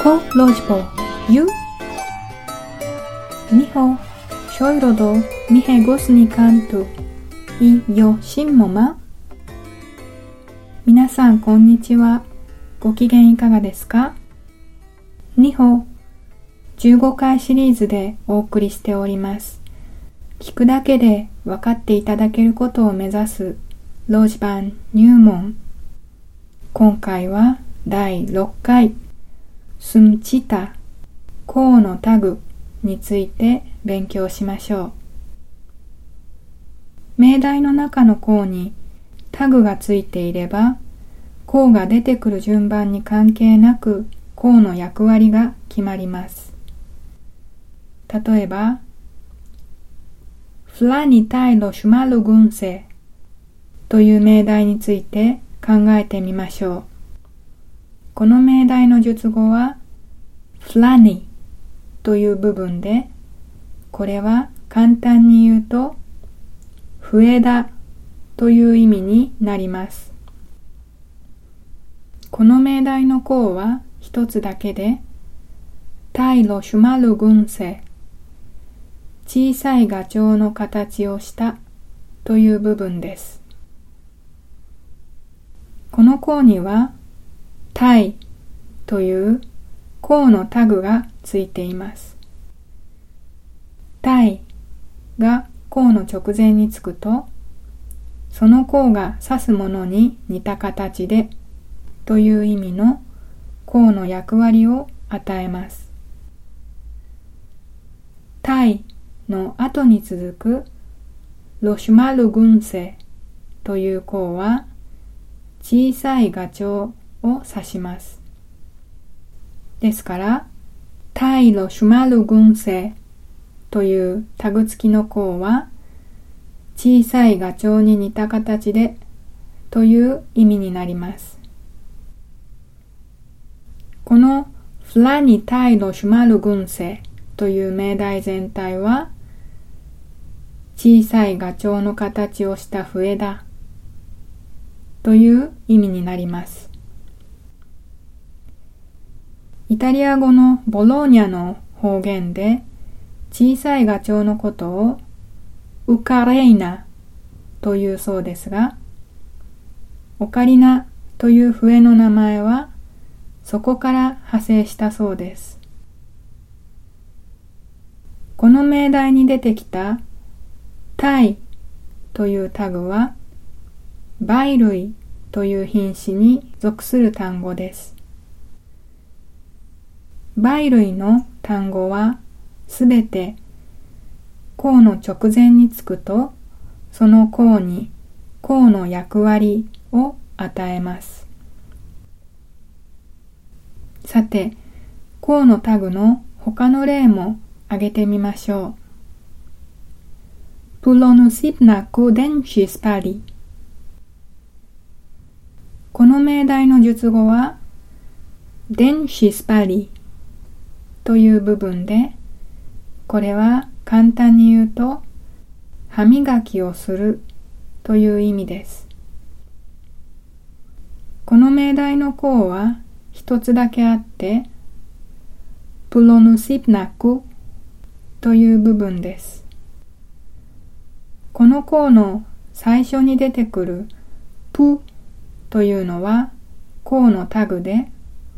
Ko Lojbo You Niho Shoirodo Mihe Gosni Kantu I Yo Shinmoma。 皆さんこんにちは。ご機嫌いかがですか？ニホ15回シリーズでお送りしております。聞くだけで分かっていただけることを目指すロジバン入門。今回は第6回スムチタ項のタグについて勉強しましょう。命題の中の項にタグがついていれば、項が出てくる順番に関係なく項の役割が決まります。例えば、フラニタイロシュマルグンセという命題について考えてみましょう。この命題の述語は、フラニという部分で、これは簡単に言うと、笛だという意味になります。この命題の項は一つだけで、タイロシュマルグンセ、小さいガチョウの形をしたという部分です。この項には、タイという項のタグがついています。タイが項の直前につくと、その項が指すものに似た形でという意味の項の役割を与えます。タイの後に続くロシュマルグンセという項は小さいガチョウを指します。ですから、タイロシュマルグンセというタグ付きの項は小さいガチョウに似た形でという意味になります。このフラニタイロシュマルグンセという命題全体は小さいガチョウの形をした笛だという意味になります。イタリア語のボローニャの方言で小さいガチョウのことをウカレイナというそうですが、オカリナという笛の名前はそこから派生したそうです。この命題に出てきたタイというタグは貝類という品種に属する単語です。貝類の単語はすべて項の直前につくと、その項に項の役割を与えます。さて、項のタグの他の例も挙げてみましょう。プロヌシプナクデンシスパリ。この命題の述語は、デンシスパリという部分で、これは簡単に言うと、歯磨きをするという意味です。この命題の項は一つだけあって、プロヌシプナクという部分です。この項の最初に出てくるプというのは項のタグで、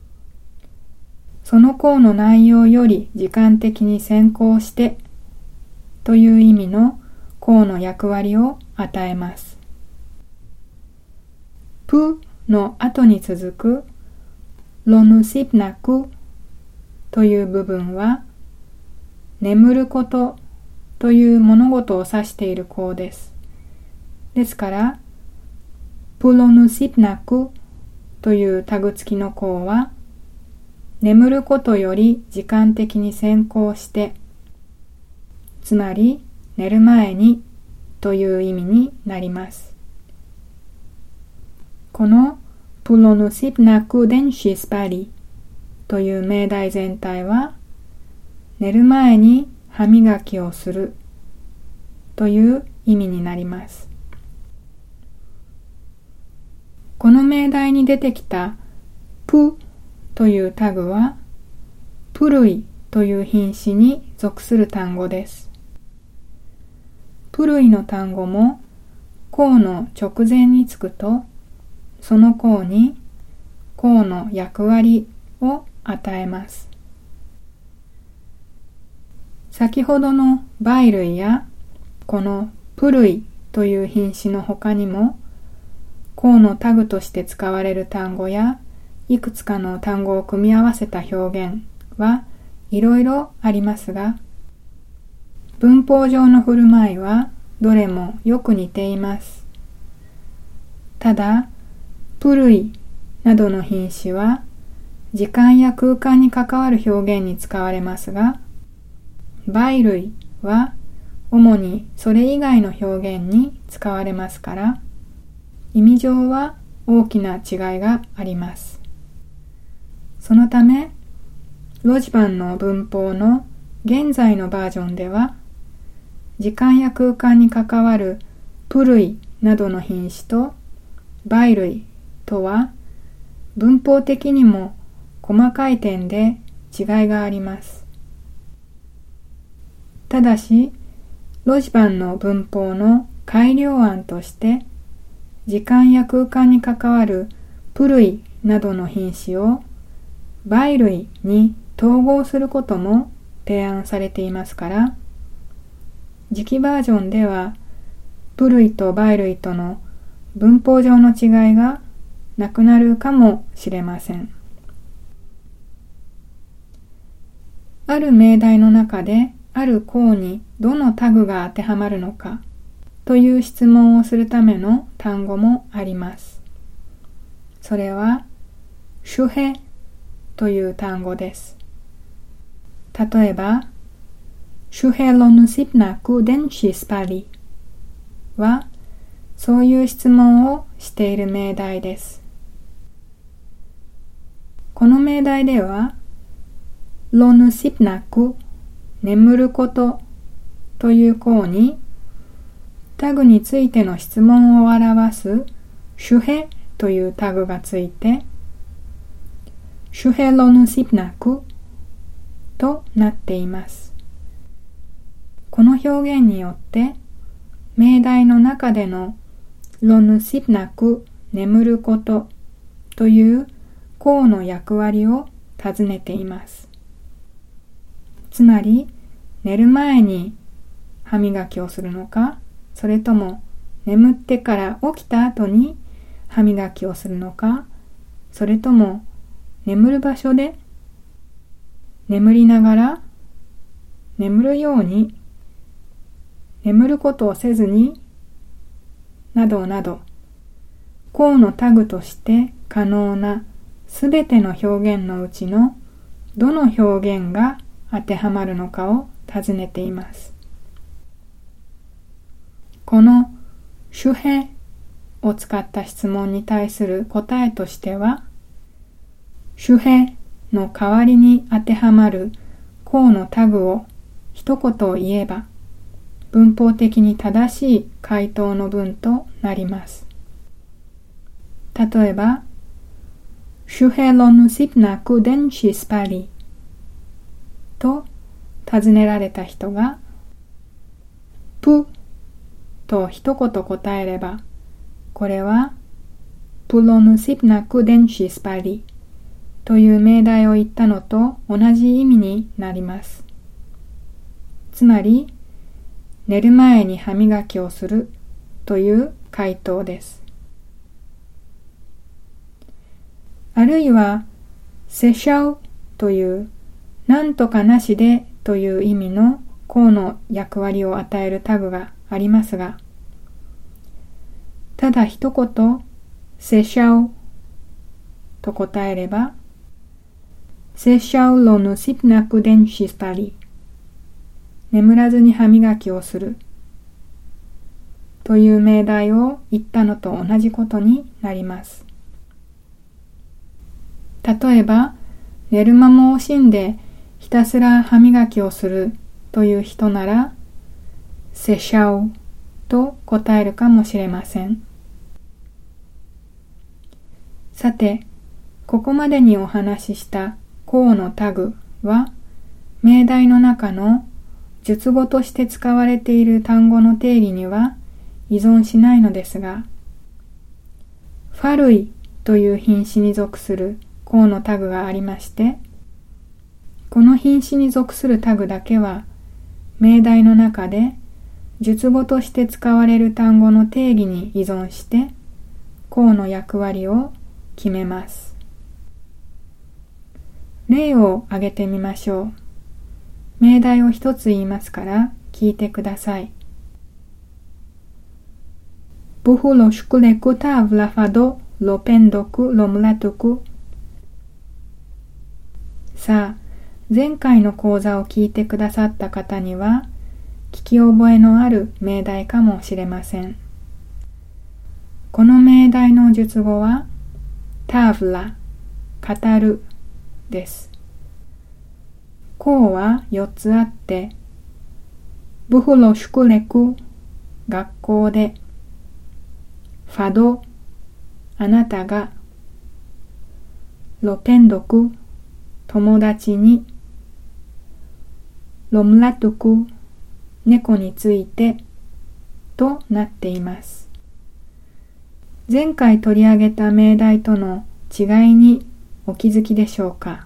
その項の内容より時間的に先行してという意味の項の役割を与えます。プの後に続くロヌシプナクという部分は眠ることという物事を指している項です。ですから、プロヌシプナクというタグ付きの項は眠ることより時間的に先行して、つまり寝る前にという意味になります。このプロヌシプナクデンシスパリという命題全体は、寝る前に歯磨きをするという意味になります。この命題に出てきたプというタグはプルイという品詞に属する単語です。プルイの単語も項の直前につくと、その項に項の役割を与えます。先ほどの貝類やこのプルイという品詞の他にも、項のタグとして使われる単語やいくつかの単語を組み合わせた表現はいろいろありますが、文法上の振る舞いはどれもよく似ています。ただ、プルイなどの品詞は時間や空間に関わる表現に使われますが、貝類は主にそれ以外の表現に使われますから、意味上は大きな違いがあります。そのため、ロジバンの文法の現在のバージョンでは、時間や空間に関わるプルイなどの品詞と貝類とは文法的にも細かい点で違いがあります。ただし、ロジバンの文法の改良案として、時間や空間に関わるプルイなどの品詞を貝類に統合することも提案されていますから、次期バージョンではプルイと貝類との文法上の違いがなくなるかもしれません。ある命題の中である項にどのタグが当てはまるのかという質問をするための単語もあります。それは主へという単語です。例えば、主へロヌシプナクデンシスパリはそういう質問をしている命題です。この命題では、ロヌシプナク、眠ることという項に、タグについての質問を表す主へというタグがついて、主へロヌシプナクとなっています。この表現によって、命題の中でのロヌシプナク、眠ることという項の役割を尋ねています。つまり、寝る前に歯磨きをするのか、それとも眠ってから起きた後に歯磨きをするのか、それとも眠る場所で眠りながら眠るように眠ることをせずになどなど、項のタグとして可能なすべての表現のうちのどの表現が当てはまるのかを尋ねています。この主へを使った質問に対する答えとしては、主への代わりに当てはまる項のタグを一言言えば、文法的に正しい回答の文となります。例えば、主へロヌシプナクデンシスパリと尋ねられた人が、プと一言答えれば、これはプロヌシプナクデンシスパリという命題を言ったのと同じ意味になります。つまり、寝る前に歯磨きをするという回答です。あるいは、せしゃうというなんとかなしでという意味の項の役割を与えるタグがありますが、ただ一言、せしゃうと答えれば、せしゃうロヌシプナクデンシスパリ、眠らずに歯磨きをするという命題を言ったのと同じことになります。例えば、寝る間も惜しんでひたすら歯磨きをするという人なら、せしゃうと答えるかもしれません。さて、ここまでにお話しした項のタグは、命題の中の述語として使われている単語の定義には依存しないのですが、ファ類という品詞に属する項のタグがありまして、この品詞に属するタグだけは、命題の中で述語として使われる単語の定義に依存して、項の役割を決めます。例を挙げてみましょう。命題を一つ言いますから聞いてください。Buhu lo shkuleku tavla fado lo pendoku lo mulatuku。さあ、前回の講座を聞いてくださった方には、聞き覚えのある命題かもしれません。この命題の述語は、ターブラ、語るです。項は4つあって、ブフロシュクレク、学校で、ファド、あなたが、ロペンドク、友達に、ロムラトク、猫について、となっています。前回取り上げた命題との違いにお気づきでしょうか。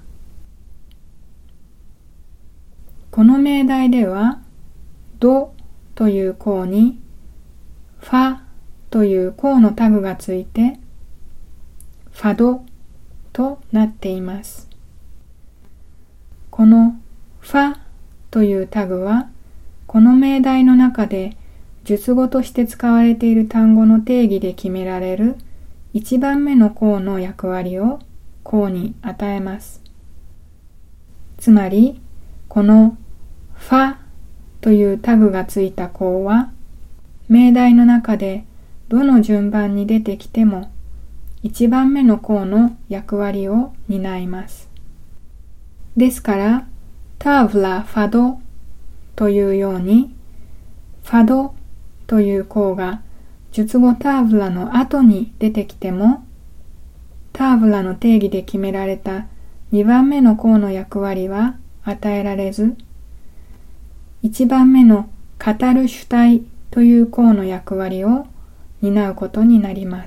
この命題では、ドという項に、ファという項のタグがついて、ファドとなっています。このファというタグは、この命題の中で述語として使われている単語の定義で決められる1番目の項の役割を項に与えます。つまり、このファというタグがついた項は、命題の中でどの順番に出てきても1番目の項の役割を担います。ですから、ターブラファドというように、ファドという項が述語ターブラの後に出てきても、ターブラの定義で決められた2番目の項の役割は与えられず、1番目の語る主体という項の役割を担うことになります。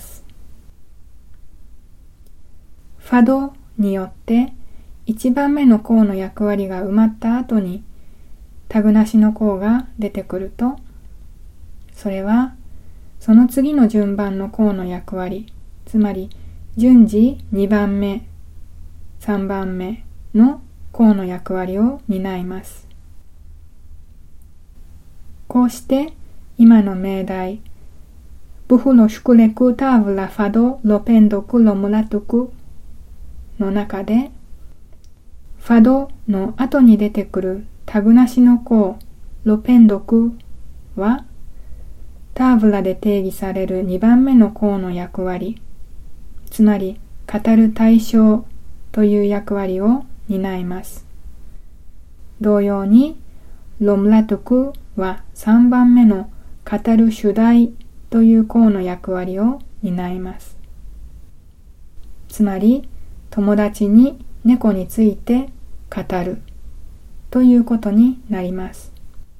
ファドによって1番目の項の役割が埋まった後にタグなしの項が出てくると、それはその次の順番の項の役割、つまり順次2番目、3番目の項の役割を担います。こうして今の命題、ブフロシュクレクターブラファドロペンドクロムラトクの中で、ファドの後に出てくるタグなしの項、ロペンドクは、ターブラで定義される2番目の項の役割、つまり語る対象という役割を担います。同様に、ロムラトクは3番目の語る主題という項の役割を担います。つまり、友達に猫について語るということになります。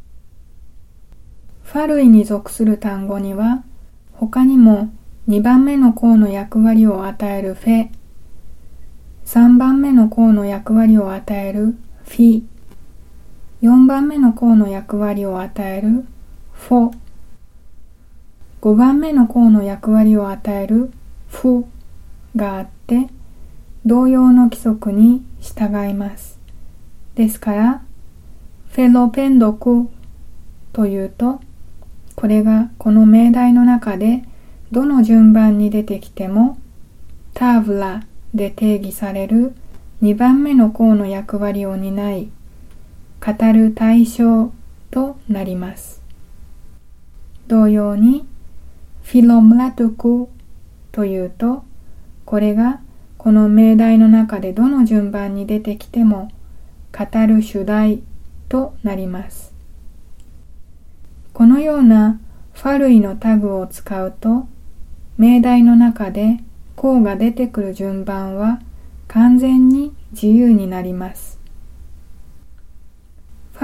ファ類に属する単語には、他にも2番目の項の役割を与えるフェ、3番目の項の役割を与えるフィ、4番目の項の役割を与えるフォ、5番目の項の役割を与えるフがあって、同様の規則に従います。ですから、フェロペンドクというと、これがこの命題の中でどの順番に出てきても、ターブラで定義される2番目の項の役割を担い、語る対象となります。同様に、フィロムラトクというと、これがこの命題の中でどの順番に出てきても、語る主題となります。このようなファ類のタグを使うと、命題の中で項が出てくる順番は完全に自由になります。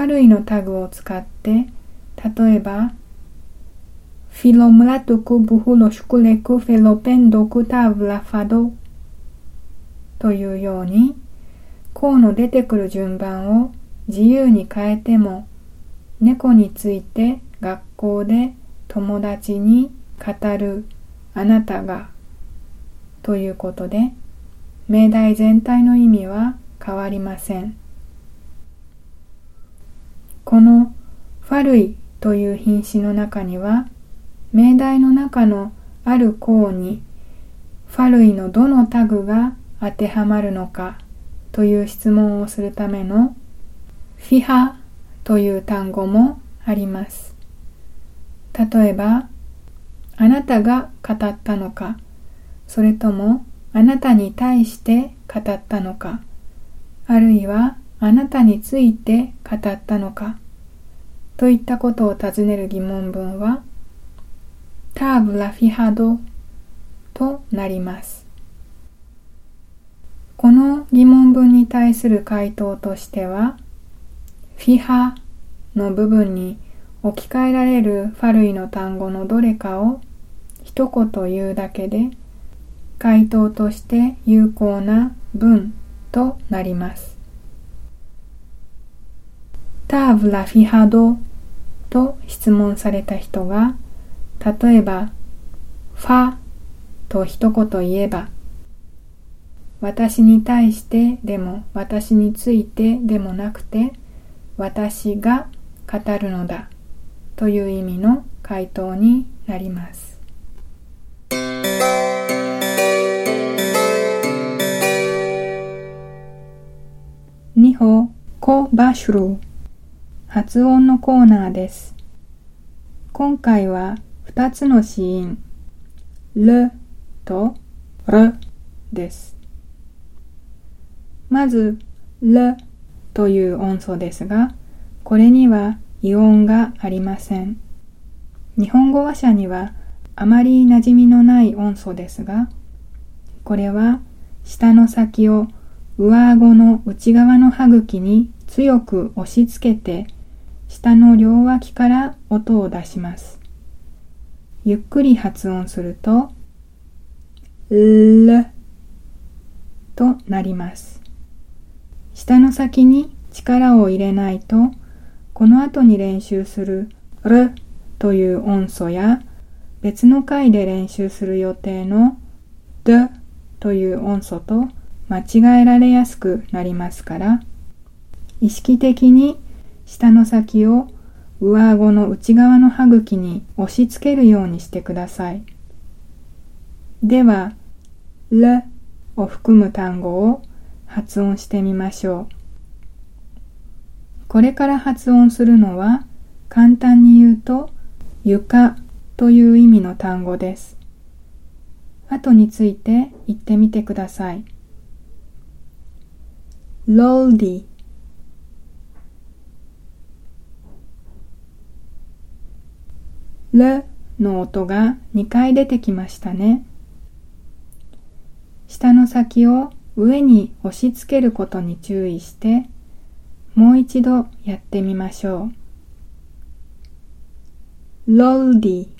ファ類のタグを使って、例えば、フィロムラトクブフロシュクレクフェロペンドクタブラファドというように、項の出てくる順番を自由に変えても、猫について学校で友達に語るあなたがということで、命題全体の意味は変わりません。このファ類という品詞の中には、命題の中のある項にファ類のどのタグが当てはまるのかという質問をするためのフィハという単語もあります。例えば、あなたが語ったのか、それともあなたに対して語ったのか、あるいはあなたについて語ったのか、といったことを尋ねる疑問文は、ターブラフィハドとなります。この疑問文に対する回答としては、フィハの部分に置き換えられるファ類の単語のどれかを一言言うだけで、回答として有効な文となります。ターブラフィハドと質問された人が、例えば、ファと一言言えば、私に対してでも私についてでもなくて、私が語るのだという意味の回答になります。ニホコバシュル発音のコーナーです。今回は2つの子音、ルとルです。まず、ルという音素ですが、これには異音がありません。日本語話者にはあまり馴染みのない音素ですが、これは舌の先を上顎の内側の歯茎に強く押し付けて、舌の両脇から音を出します。ゆっくり発音すると、ルとなります。舌の先に力を入れないと、この後に練習するルという音素や、別の回で練習する予定のドという音素と間違えられやすくなりますから、意識的に舌の先を上顎の内側の歯茎に押し付けるようにしてください。では、ルを含む単語を発音してみましょう。これから発音するのは、簡単に言うと、床という意味の単語です。後について言ってみてください。ローディ、ルの音が2回出てきましたね。舌の先を上に押し付けることに注意して、もう一度やってみましょう。ローディ。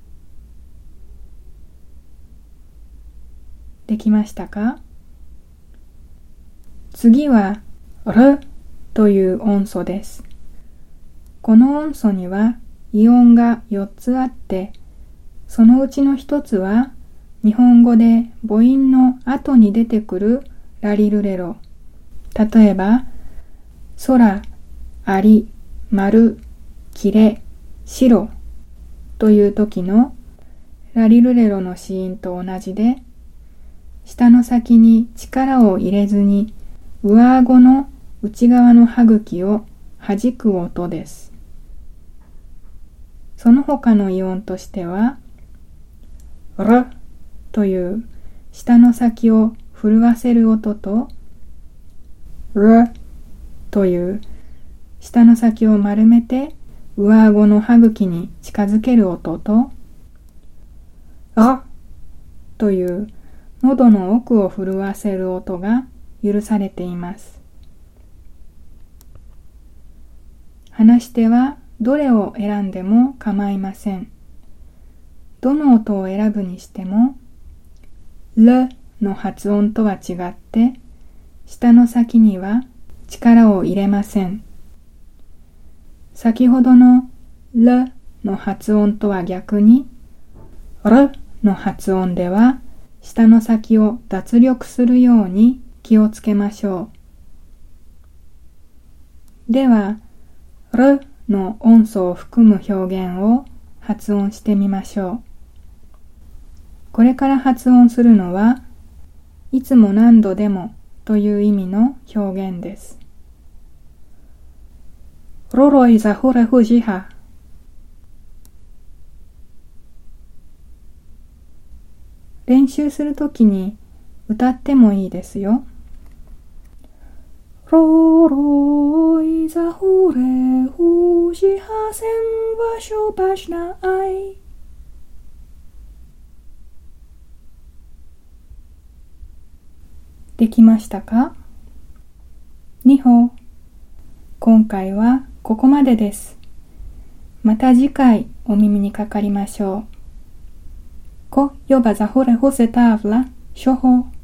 できましたか？次は、ルという音素です。この音素には異音が4つあって、そのうちの1つは、日本語で母音の後に出てくるラリルレロ。例えば、空、あり、丸、きれ、白という時のラリルレロの子音と同じで、舌の先に力を入れずに上顎の内側の歯茎を弾く音です。その他の異音としては、ルという舌の先を震わせる音と、ルという舌の先を丸めて上顎の歯茎に近づける音と、あという喉の奥を震わせる音が許されています。 話し手はどれを選んでも構いません。どの音を選ぶにしても、ルの発音とは違って、舌の先には力を入れません。先ほどのルの発音とは逆に、ルの発音では、舌の先を脱力するように気をつけましょう。では、ルの音素を含む表現を発音してみましょう。これから発音するのは、いつも何度でもという意味の表現です。ロロイザホレフジハ。練習するときに歌ってもいいですよ。ロロイザホレフジハセンワショバシナアイ。できましたか？2歩。今回はここまでです。また次回お耳にかかりましょう。コヨバザホレホセターブラ、処方。